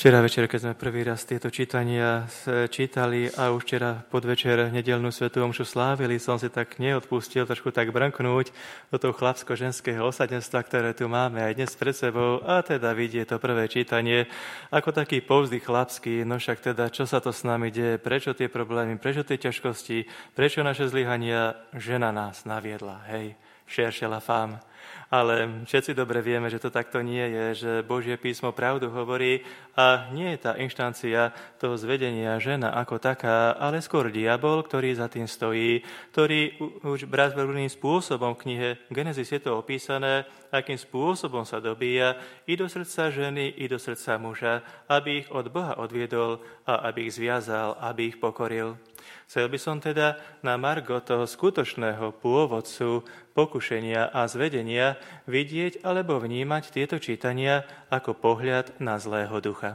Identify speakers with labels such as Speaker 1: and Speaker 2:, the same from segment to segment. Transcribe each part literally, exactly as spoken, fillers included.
Speaker 1: Včera večer, keď sme prvý raz tieto čítania čítali a už včera podvečer nedeľnú svätú omšu slávili, som si tak neodpustil trošku tak brnknúť do toho chlapsko-ženského osadenstva, ktoré tu máme aj dnes pred sebou, a teda vidieť to prvé čítanie ako taký povzdych chlapský, no však teda, čo sa to s nami deje, prečo tie problémy, prečo tie ťažkosti, prečo naše zlyhania, žena nás naviedla, hej, cherche la femme. Ale všetci dobre vieme, že to takto nie je, že Božie písmo pravdu hovorí a nie je tá inštancia toho zvedenia žena ako taká, ale skôr diabol, ktorý za tým stojí, ktorý už brázbeľným spôsobom v knihe Genesis je to opísané, akým spôsobom sa dobíja i do srdca ženy, i do srdca muža, aby ich od Boha odviedol a aby ich zviazal, aby ich pokoril. Chcel by som teda na margo toho skutočného pôvodcu pokušenia a zvedenia vidieť alebo vnímať tieto čítania ako pohľad na zlého ducha.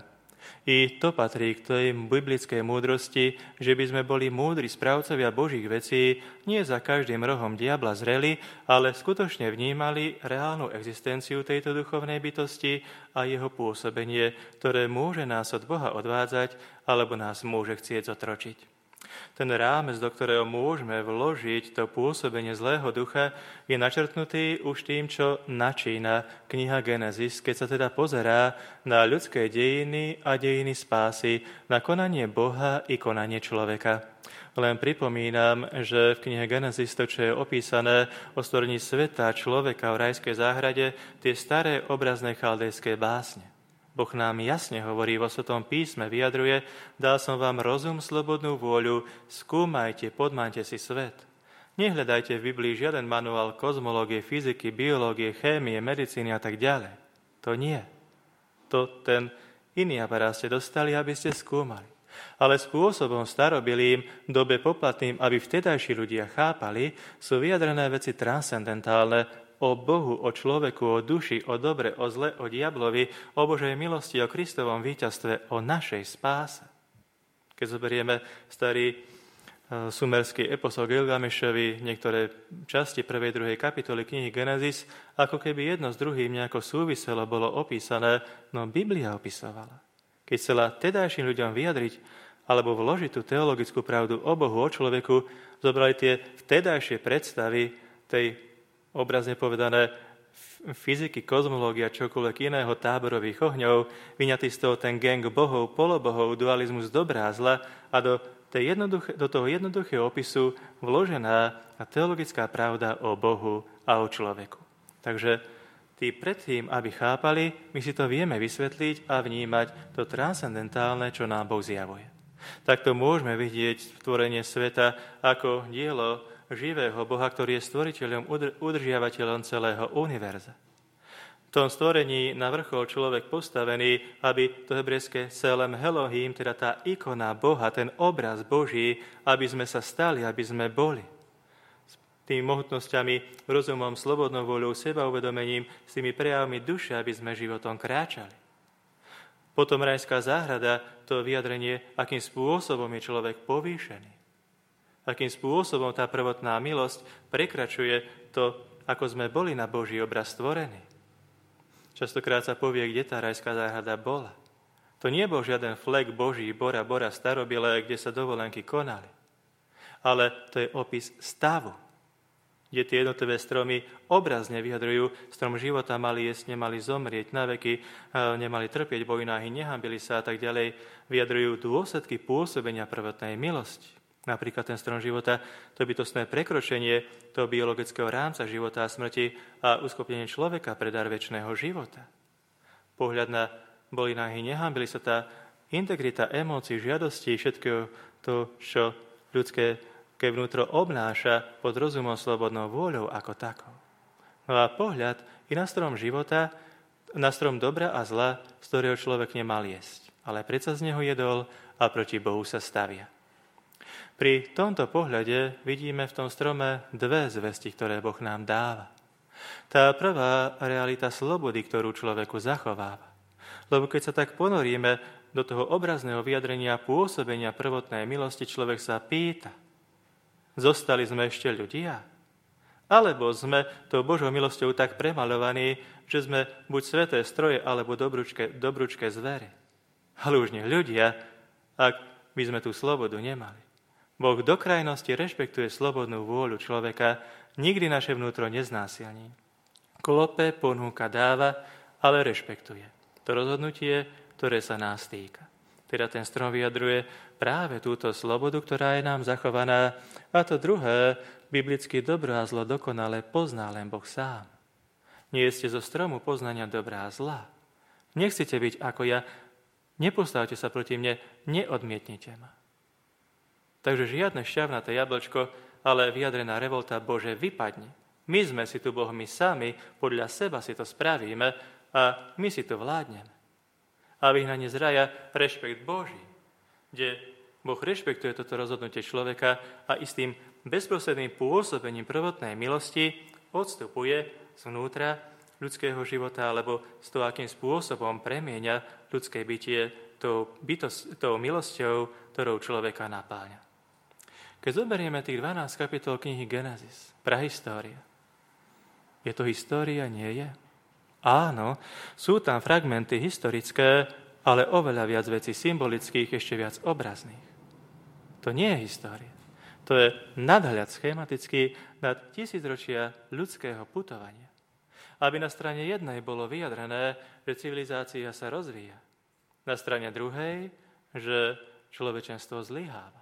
Speaker 1: I to patrí k tej biblickej múdrosti, že by sme boli múdri správcovia Božích vecí, nie za každým rohom diabla zreli, ale skutočne vnímali reálnu existenciu tejto duchovnej bytosti a jeho pôsobenie, ktoré môže nás od Boha odvádzať alebo nás môže chcieť zotročiť. Ten rámec, do ktorého môžeme vložiť to pôsobenie zlého ducha, je načrtnutý už tým, čo načína kniha Genesis, keď sa teda pozerá na ľudské dejiny a dejiny spásy, na konanie Boha i konanie človeka. Len pripomínam, že v knihe Genesis to, čo je opísané o stvorení sveta človeka v rajskej záhrade, tie staré obrazné chaldejské básne. Boh nám jasne hovorí vo Svetom písme, vyjadruje, dal som vám rozum, slobodnú vôľu, skúmajte, podmánte si svet. Nehľadajte v Biblii žiaden manuál kozmológie, fyziky, biológie, chémie, medicíny a tak ďalej. To nie. To ten iný aparát ste dostali, aby ste skúmali. Ale spôsobom starobilým, dobe poplatným, aby vtedajší ľudia chápali, sú vyjadrené veci transcendentálne, o Bohu, o človeku, o duši, o dobre, o zle, o diablovi, o Božej milosti, o Kristovom víťazstve, o našej spáse. Keď zoberieme starý uh, sumerský epos o Gilgamešovi, niektoré časti prvej, druhej kapitoly knihy Genesis, ako keby jedno s druhým nejako súviselo, bolo opísané, no Biblia opisovala. Keď chcela tedajším ľuďom vyjadriť alebo vložiť tú teologickú pravdu o Bohu, o človeku, zobrali tie vtedajšie predstavy tej obrazne povedané fyziky, kozmológia, čokoľvek iného, táborových ohňov, vyňatý z toho ten gang bohov, polobohov, dualizmus dobrá a zla a do, tej do toho jednoduchého opisu vložená a teologická pravda o Bohu a o človeku. Takže tí predtým, aby chápali, my si to vieme vysvetliť a vnímať to transcendentálne, čo nám Boh zjavuje. Takto môžeme vidieť stvorenie sveta ako dielo živého Boha, ktorý je stvoriteľom, udržiavateľom celého univerza. V tom stvorení na vrchol človek postavený, aby to hebrejské Selem Elohim, teda tá ikona Boha, ten obraz Boží, aby sme sa stali, aby sme boli. S tými mohutnosťami, rozumom, slobodnou voľou, sebauvedomením, s tými prejavmi duše, aby sme životom kráčali. Potom rajská záhrada, to vyjadrenie, akým spôsobom je človek povýšený. Akým spôsobom tá prvotná milosť prekračuje to, ako sme boli na Boží obraz stvorení. Častokrát sa povie, kde tá rajská záhrada bola. To nie bol žiaden flek Boží, Bora, Bora, starobilé, kde sa dovolenky konali. Ale to je opis stavu, kde tie jednotlivé stromy obrazne vyjadrujú, strom života mali jesť, nemali zomrieť na veky, nemali trpieť, boli náhy, nehambili sa a tak ďalej, vyjadrujú dôsledky pôsobenia prvotnej milosti. Napríklad ten strom života, to bytostné prekročenie toho biologického rámca života a smrti a uskopnenie človeka pre dar večného života. Pohľad na boli náhy, nehambili sa, tá integrita emócií, žiadostí, všetkého to, čo ľudské keď vnútro obnáša pod rozumom, slobodnou vôľou ako takou. No a pohľad i na strom života, na strom dobra a zla, z ktorého človek nemal jesť, ale predsa z neho jedol a proti Bohu sa stavia. Pri tomto pohľade vidíme v tom strome dve zvesti, ktoré Boh nám dáva. Tá prvá realita slobody, ktorú človeku zachováva. Lebo keď sa tak ponoríme do toho obrazného vyjadrenia pôsobenia prvotnej milosti, človek sa pýta, zostali sme ešte ľudia? Alebo sme tou Božou milosťou tak premalovaní, že sme buď sveté stroje, alebo dobrúčke, dobrúčke zvery? Ale už nie ľudia, ak by sme tú slobodu nemali. Boh do krajnosti rešpektuje slobodnú vôľu človeka, nikdy naše vnútro neznásilní. Klope, ponúka, dáva, ale rešpektuje. To rozhodnutie, ktoré sa nás týka. Teda ten strom vyjadruje práve túto slobodu, ktorá je nám zachovaná. A to druhé, biblicky dobro a zlo dokonale pozná len Boh sám. Nie ste zo stromu poznania dobrá a zla. Nechcete byť ako ja, nepostavte sa proti mne, neodmietnite ma. Takže žiadne šťavnaté jablčko, ale vyjadrená revolta, Bože, vypadni. My sme si tu Boh, my sami, podľa seba si to spravíme a my si to vládneme. A vyhnanie z raja, rešpekt Boží, kde Boh rešpektuje toto rozhodnutie človeka a istým bezprostredným pôsobením prvotnej milosti odstupuje zvnútra ľudského života, alebo s to, akým spôsobom premieňa ľudské bytie tou, bytos, tou milosťou, ktorou človeka napáľa. Keď zoberieme tých dvanásť kapitol knihy Genesis, prahistória, je to história, nie je? Áno, sú tam fragmenty historické, ale oveľa viac vecí symbolických, ešte viac obrazných. To nie je história. To je nadhľad schematický nad tisícročia ľudského putovania. Aby na strane jednej bolo vyjadrené, že civilizácia sa rozvíja. Na strane druhej, že človečenstvo zlyháva.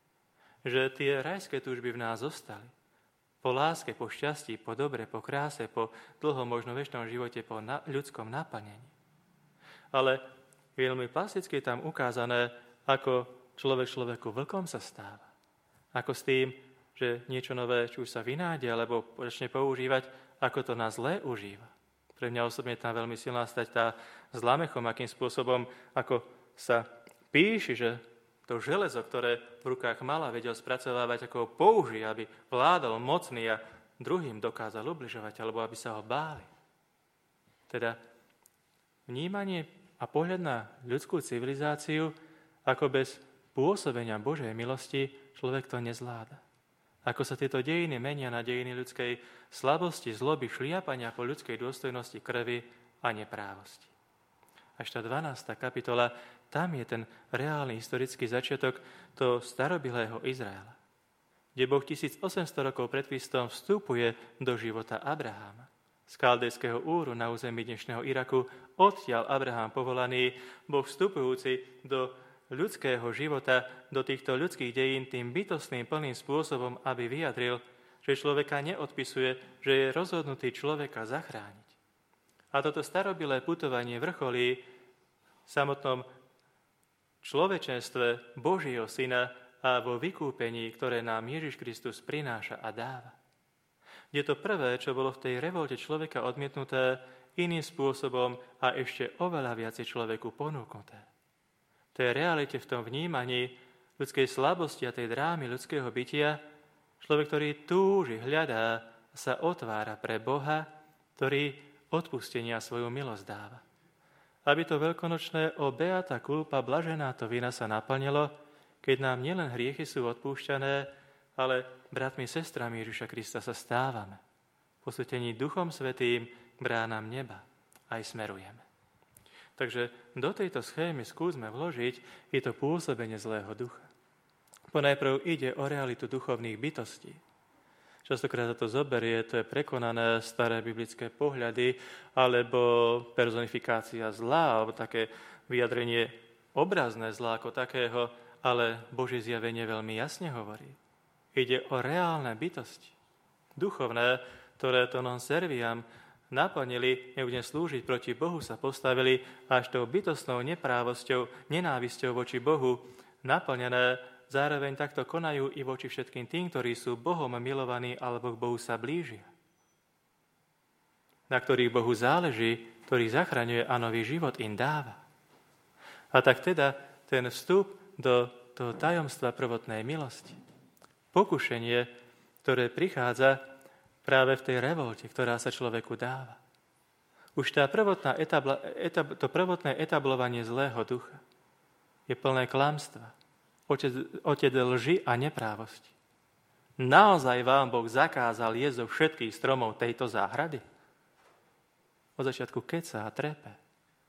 Speaker 1: Že tie rajské túžby v nás zostali. Po láske, po šťastí, po dobre, po kráse, po dlhom, možno večnom živote, po na- ľudskom naplnení. Ale veľmi plasticky je tam ukázané, ako človek človeku vlkom sa stáva. Ako s tým, že niečo nové, či už sa vynájde, alebo začne používať, ako to na zlé užíva. Pre mňa osobne tam veľmi silná stať tá zlamechom, akým spôsobom, ako sa píši, že to železo, ktoré v rukách mala, vedel spracovávať, ako ho použije, aby vládal mocný a druhým dokázal ubližovať, alebo aby sa ho báli. Teda vnímanie a pohľad na ľudskú civilizáciu, ako bez pôsobenia Božej milosti človek to nezvláda. Ako sa tieto dejiny menia na dejiny ľudskej slabosti, zloby, šliapania po ľudskej dôstojnosti, krvi a neprávosti. Až tá dvanásta kapitola, tam je ten reálny historický začiatok toho starobilého Izraela, kde Boh tisícosemsto rokov pred Kristom vstupuje do života Abraháma. Z Kaldejského Úru na území dnešného Iraku, odtiaľ Abrahám povolaný, Boh vstupujúci do ľudského života, do týchto ľudských dejín tým bytostným plným spôsobom, aby vyjadril, že človeka neodpisuje, že je rozhodnutý človeka zachrániť. A toto starobilé putovanie vrcholí v samotnom človečenstve Božieho Syna a vo vykúpení, ktoré nám Ježiš Kristus prináša a dáva. Je to prvé, čo bolo v tej revolte človeka odmietnuté iným spôsobom a ešte oveľa viacej človeku ponúknuté. V tej realite, v tom vnímaní ľudskej slabosti a tej drámy ľudského bytia, človek, ktorý túži, hľadá, sa otvára pre Boha, ktorý odpustenia svoju milosť dáva. Aby to veľkonočné o beata culpa, blažená to vina sa naplnilo, keď nám nielen hriechy sú odpúšťané, ale bratmi, sestrami Ježiša Krista sa stávame. Posvetení Duchom Svätým k bránam neba aj smerujeme. Takže do tejto schémy skúsme vložiť je to pôsobenie zlého ducha. Ponajprv ide o realitu duchovných bytostí. Častokrát sa to zoberie, to je prekonané staré biblické pohľady, alebo personifikácia zla, alebo také vyjadrenie obrazné zla ako takého, ale Božie zjavenie veľmi jasne hovorí. Ide o reálne bytosti, duchovné, ktoré to non serviam naplnili, nebudem slúžiť proti Bohu, sa postavili až tou bytostnou neprávosťou, nenávisťou voči Bohu naplnené. Zároveň takto konajú i voči všetkým tým, ktorí sú Bohom milovaní alebo k Bohu sa blížia. Na ktorých Bohu záleží, ktorý zachraňuje a nový život im dáva. A tak teda ten vstup do toho tajomstva prvotnej milosti, pokušenie, ktoré prichádza práve v tej revolte, ktorá sa človeku dáva. Už tá prvotná etabla, etab, to prvotné etablovanie zlého ducha je plné klamstva, Otec, otec lži a neprávosti. Naozaj vám Boh zakázal jesť zo všetkých stromov tejto záhrady? Od začiatku keca a trepe.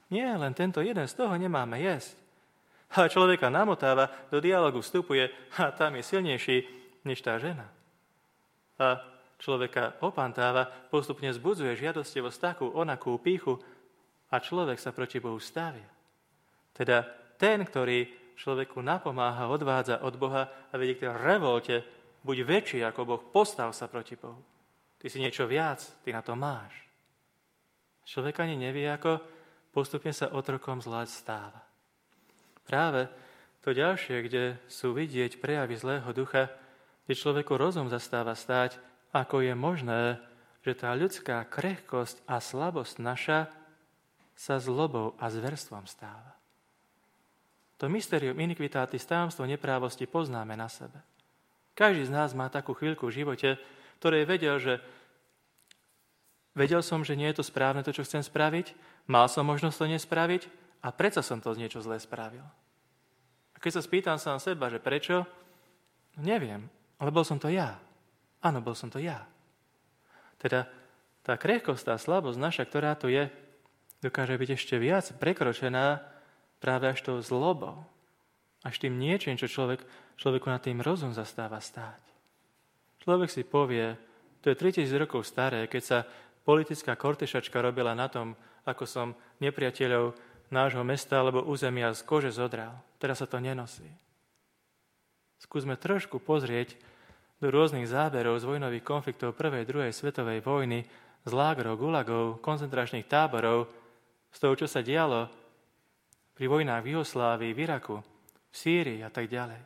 Speaker 1: Nie, len tento jeden, z toho nemáme jesť. A človeka namotáva, do dialogu vstupuje a tam je silnejší než tá žena. A človeka opantáva, postupne zbudzuje žiadostivosť takú, onakú pýchu a človek sa proti Bohu stavia. Teda ten, ktorý človeku napomáha, odvádza od Boha a vedie k tej revolte, buď väčší ako Boh, postav sa proti Bohu. Ty si niečo viac, ty na to máš. Človek ani nevie, ako postupne sa otrokom zla stáva. Práve to ďalšie, kde sú vidieť prejavy zlého ducha, kde človeku rozum zastáva stáť, ako je možné, že tá ľudská krehkosť a slabosť naša sa zlobou a zverstvom stáva. To mysterium iniquitatis, tajomstvo neprávosti poznáme na sebe. Každý z nás má takú chvíľku v živote, ktorej vedel, že vedel som, že nie je to správne to, čo chcem spraviť, mal som možnosť to nespraviť a predsa som to niečo zlé spravil. A keď sa spýtam sám seba, že prečo, no neviem, ale bol som to ja. Áno, bol som to ja. Teda tá krehkosť, tá slabosť naša, ktorá tu je, dokáže byť ešte viac prekročená práve až tou zlobou. Až tým niečím, čo človek, človeku na tým rozum zastáva stáť. Človek si povie, to je tritisíc rokov staré, keď sa politická kortešačka robila na tom, ako som nepriateľov nášho mesta alebo územia z kože zodral. Teraz sa to nenosí. Skúsme trošku pozrieť do rôznych záberov z vojnových konfliktov prvej, druhej svetovej vojny, z lágrov, gulagov, koncentračných táborov, z toho, čo sa dialo pri vojnách v Juhoslávii, v Iraku, v Sýrii a tak ďalej.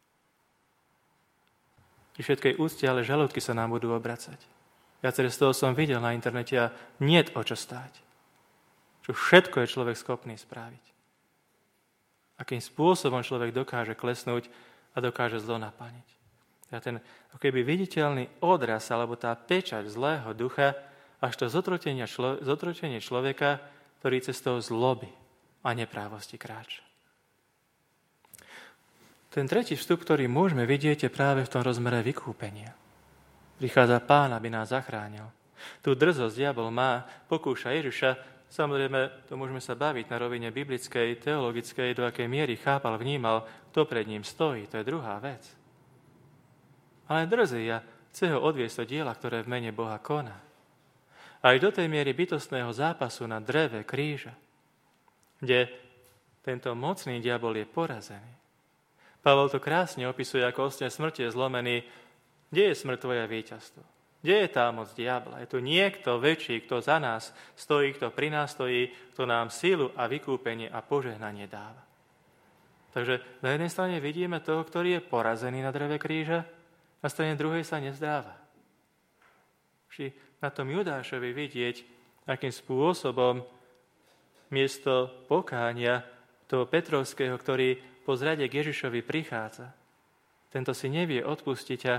Speaker 1: Pri všetkej úcte, ale žalúdky sa nám budú obracať. Viaceré z toho som videl na internete a niet o čo stáť. Čo všetko je človek schopný spraviť. Akým spôsobom človek dokáže klesnúť a dokáže zlo naplniť. A ten ako keby viditeľný odraz alebo tá pečať zlého ducha až to zotrotenie, člo, zotrotenie človeka, ktorý cestou zloby a neprávosti kráča. Ten tretí vstup, ktorý môžeme vidieť, je práve v tom rozmere vykúpenia. Prichádza Pán, aby nás zachránil. Tu drzosť diabol má, pokúša Ježiša. Samozrejme, to môžeme sa baviť na rovine biblickej, teologickej, do akej miery chápal, vnímal, kto pred ním stojí. To je druhá vec. Ale drzí a chce ho odviesť do diela, ktoré v mene Boha koná. Aj do tej miery bytostného zápasu na dreve kríža, kde tento mocný diabol je porazený. Pavol to krásne opisuje, ako ostne smrti je zlomený. Kde je smrť tvoja víťazstvo? Kde je tá moc diabla? Je tu niekto väčší, kto za nás stojí, kto pri nás stojí, kto nám sílu a vykúpenie a požehnanie dáva. Takže na jednej strane vidíme toho, ktorý je porazený na dreve kríža, na strane druhej sa nezdáva. Vždy na tom Judášovi vidieť, akým spôsobom miesto pokánia toho Petrovského, ktorý po zrade k Ježišovi prichádza. Tento si nevie odpustiť a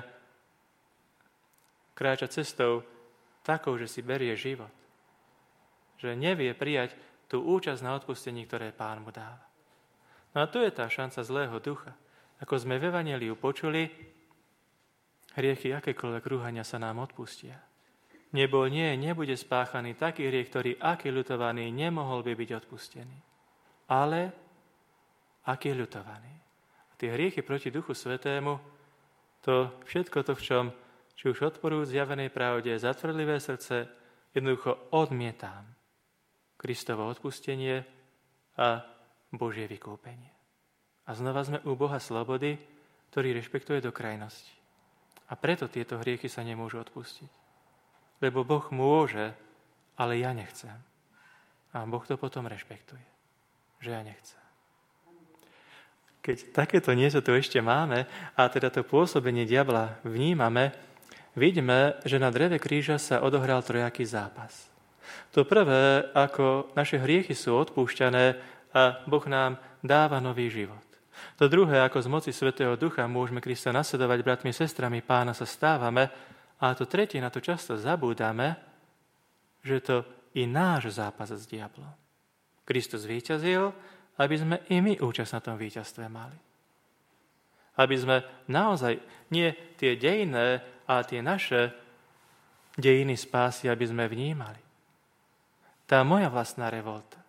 Speaker 1: kráča cestou takou, že si berie život. Že nevie prijať tú účasť na odpustení, ktoré Pán mu dáva. No a tu je tá šanca zlého ducha. Ako sme v Evanjeliu počuli, hriechy akékoľvek rúhania sa nám odpustia. Nebol, nie, nebude spáchaný taký hriech, ktorý aký ľutovaný nemohol by byť odpustený. Ale aký je ľutovaný. A tie hriechy proti Duchu Svätému, to všetko to, v čom, či už odporujú zjavenej pravde, zatvrdlivé srdce, jednoducho odmietam Kristovo odpustenie a Božie vykúpenie. A znova sme u Boha slobody, ktorý rešpektuje do krajnosti. A preto tieto hriechy sa nemôžu odpustiť. Lebo Boh môže, ale ja nechcem. A Boh to potom rešpektuje. Že ja nechcem. Keď takéto niečo tu ešte máme a teda to pôsobenie diabla vnímame, vidíme, že na dreve kríža sa odohral trojaký zápas. To prvé, ako naše hriechy sú odpúšťané a Boh nám dáva nový život. To druhé, ako z moci Svätého Ducha môžeme Krista nasledovať, bratmi, sestrami Pána sa stávame. A to tretie, na to často zabúdame, že to i náš zápas s diablom. Kristus víťazil, aby sme i my účasť na tom víťazstve mali. Aby sme naozaj nie tie dejné a tie naše dejiny spásy, aby sme vnímali. Tá moja vlastná revolta, v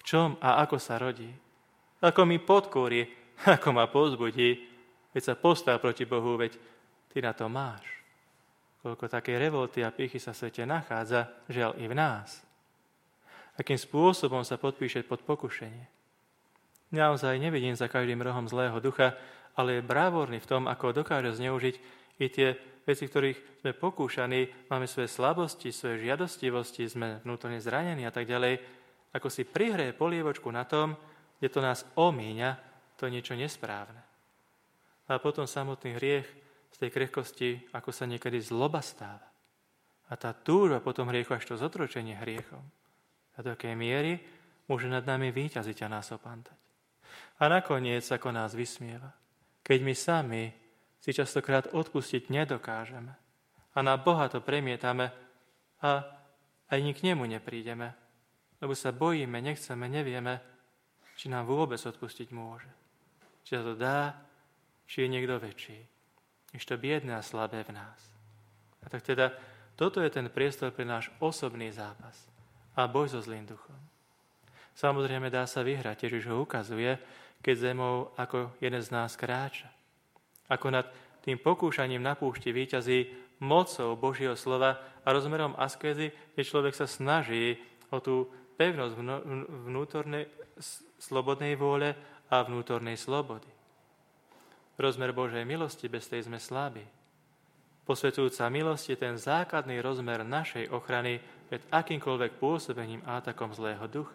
Speaker 1: V čom a ako sa rodí? Ako mi podkúri, ako ma povzbudí, veď sa postav proti Bohu, veď ty na to máš. Koľko také revolty a pýchy sa v svete nachádza, žiaľ i v nás. Akým spôsobom sa podpíše pod pokušenie. Naozaj nevidím za každým rohom zlého ducha, ale je brávorný v tom, ako dokáže zneužiť i tie veci, ktorých sme pokúšaní, máme svoje slabosti, svoje žiadostivosti, sme vnútorne zranení a tak ďalej, ako si prihreje polievočku na tom, kde to nás omíňa, to je niečo nesprávne. A potom samotný hriech z tej krehkosti, ako sa niekedy zloba stáva. A tá túžba potom hriechu, až to zotročenie hriechom. A do akej miery môže nad nami víťaziť a nás opantať. A nakoniec, ako nás vysmieva, keď my sami si častokrát odpustiť nedokážeme a na Boha to premietame a aj ni k nemu neprídeme, lebo sa bojíme, nechceme, nevieme, či nám vôbec odpustiť môže. Či sa to dá, či je niekto väčší, než to biedné a slabé v nás. A tak teda, toto je ten priestor pre náš osobný zápas a boj so zlým duchom. Samozrejme dá sa vyhrať, tiež už ho ukazuje, keď zemou ako jeden z nás kráča. Ako nad tým pokúšaním na púšti víťazí mocou Božieho slova a rozmerom askézy, kde človek sa snaží o tú pevnosť vnútornej slobodnej vôle a vnútornej slobody. Rozmer Božej milosti, bez tej sme slabí. Posvedzujúca milosť je ten základný rozmer našej ochrany pred akýmkoľvek pôsobením a atakom zlého ducha.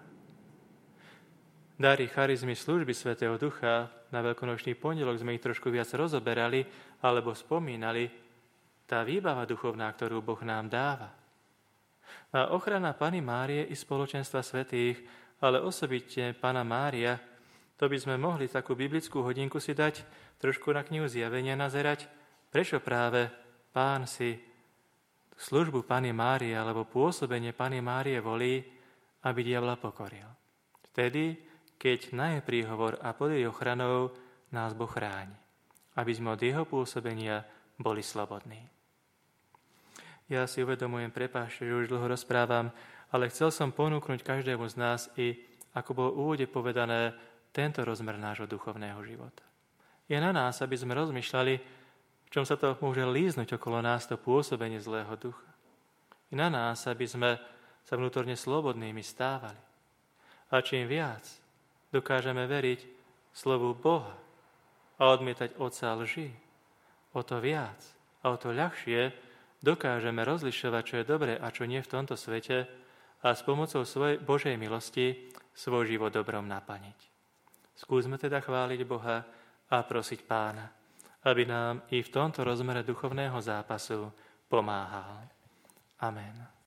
Speaker 1: Dary charizmy služby Svätého Ducha, na Veľkonočný pondelok sme ich trošku viac rozoberali alebo spomínali, tá výbava duchovná, ktorú Boh nám dáva. A ochrana Panny Márie i spoločenstva svätých, ale osobitne Panna Mária, to by sme mohli takú biblickú hodinku si dať, trošku na knihu Zjavenia nazerať, prečo práve Pán si službu Panny Márie alebo pôsobenie Panny Márie volí, aby diabla pokoril. Vtedy, keď na jej príhovor a pod jej ochranou nás Boh chráni, aby sme od jeho pôsobenia boli slobodní. Ja si uvedomujem, prepáčte, že už dlho rozprávam, ale chcel som ponúknuť každému z nás i, ako bolo v úvode povedané, tento rozmer nášho duchovného života. Je na nás, aby sme rozmýšľali, v čom sa to môže líznuť okolo nás, to pôsobenie zlého ducha. Je na nás, aby sme sa vnútorne slobodnými stávali. A čím viac dokážeme veriť slovu Boha a odmietať otca lži, o to viac a o to ľahšie dokážeme rozlišovať, čo je dobré a čo nie v tomto svete a s pomocou svojej Božej milosti svoj život dobrom naplniť. Skúsme teda chváliť Boha a prosiť Pána, aby nám i v tomto rozmere duchovného zápasu pomáhal. Amen.